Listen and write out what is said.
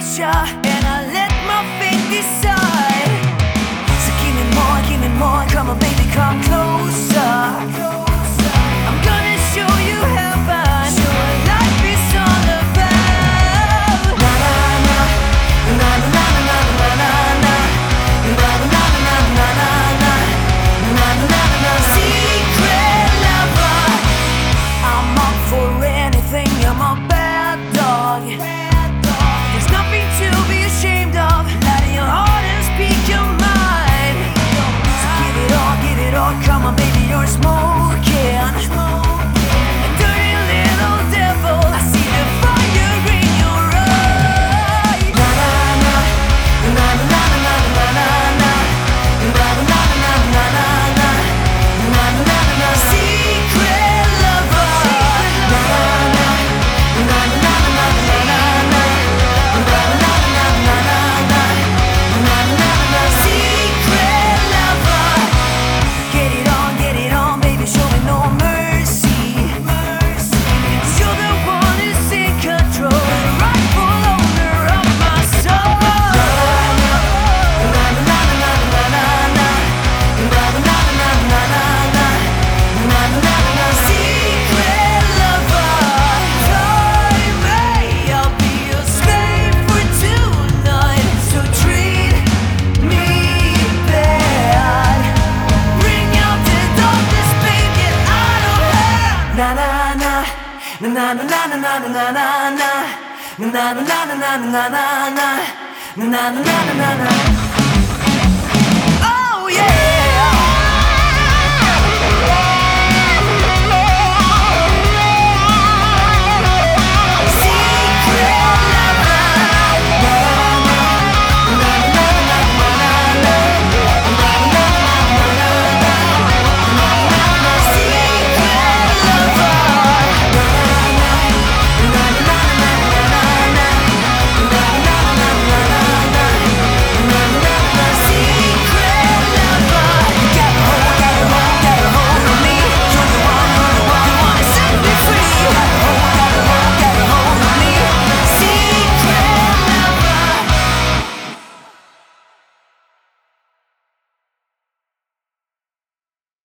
closure, and I let my fate decide. So give me more, come on baby, come closer. I'm gonna show you heaven, show what life is all about. Na na na, na na na na na na na, na na na na na na, na na na na. Secret lover, I'm up for anything, I'm a bad dog. There's nothing to be ashamed of, let your heart and speak your mind. So give it all, come on baby, you're smoking. A dirty little devil, I see the fire in your eyes. Na na na, na na na na na na, na na na na na na, na na na. Secret lover, na na na, na na na na na na, na na na na na, na na na. Secret lover, get it on, baby, show me no mercy. 'Cause you're the one who's in control, the rightful owner of my soul. Na na na na na na na, na na na na na na, na na na. Secret lover, join me, I'll be your slave for tonight. So treat me bad, bring out the darkness, baby, I don't have. Na na na, na na na na na na na na, na na na na na na na, na na na na na.